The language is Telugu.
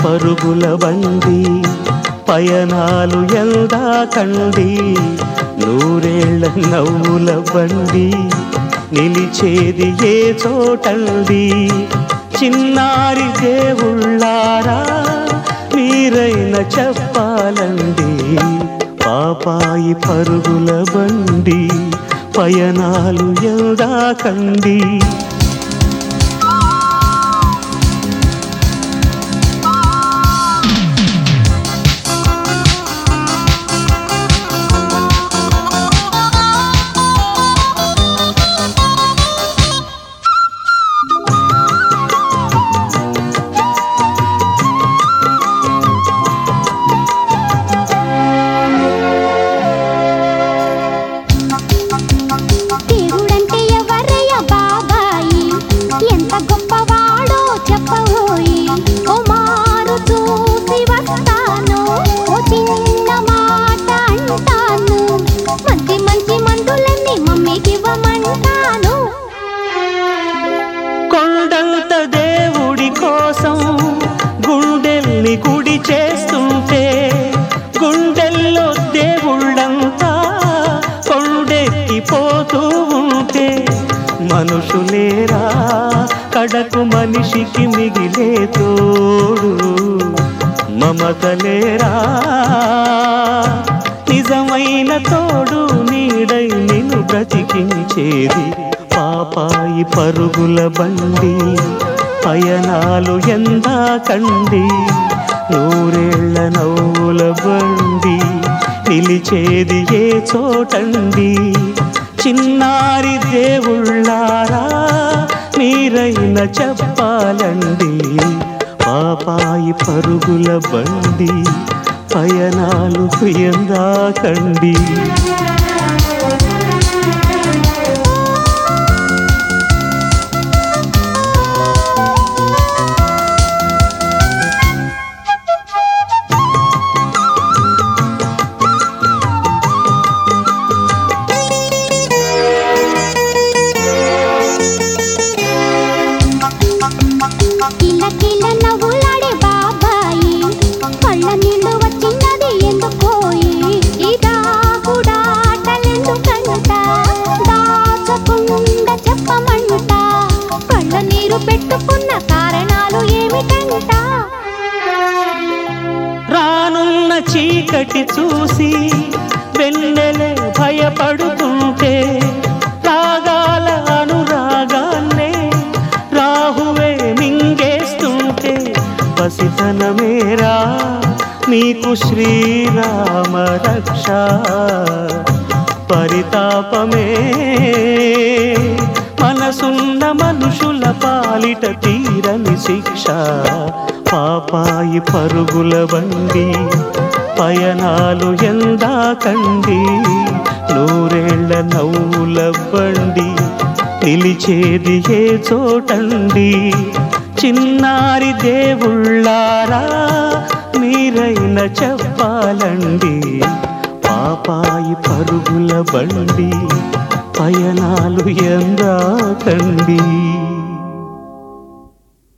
పరుగుల బండి పయనాలు ఎందా కండి నూరేళ్ల నవ్వుల బండి నిలిచేది ఏ చోటండి చిన్నారి దేవుళ్ళారా మీరైన చెప్పాలండి పాపాయి పరుగుల బండి పయనాలు ఎందా కండి కొండంత దేవుడి కోసం గుండెల్ని గుడి చేస్తుంటే గుండెల్లో దేవుళ్ళంతా కొండెక్కిపోతూ ఉంటే మనుషులేరా కడకు మనిషికి మిగిలే తోడు మమతలేరా నిజమైన తోడు నీడై నిన్ను బ్రతికించేది పాపాయి పరుగుల బండి పయనాలు ఎందా కండి నూరేళ్ల నవ్వుల బండి నిలిచేది ఏ చోటండి చిన్నారి దేవుళ్ళారా మీరైన చెప్పాలండి పాపాయి పరుగుల బండి పయనాలు ఎందా కండి కిల నవ్వులాడే బాబాయి కళ్ళ నీళ్ళు వచ్చినది ఎందుకోయి ఇదా కూడాటలెందుకంట దాచకుండా చెప్పమంట కళ్ళ నీరు పెట్టుకున్న కారణాలు ఏమిటంట రానున్న చీకటి చూసి వెన్నెలే భయపడుతుంటే రాగాల అనురాగాన్నే రాహువే మింగేస్తుంటే పసితనమేరా మీకు శ్రీరామ రక్ష పరితాపమే మనసున్న మనుషుల పాలిట తీరని శిక్ష పాపాయి పరుగుల బండి పయనాలు ఎందా కండి నూరేళ్ల నవ్వుల బండి నిలిచేది ఏ చోటండి చిన్నారి దేవుళ్ళారా మీరైన చెప్పాలండి పాపాయి పరుగుల బండి పయనాలు ఎందా కండి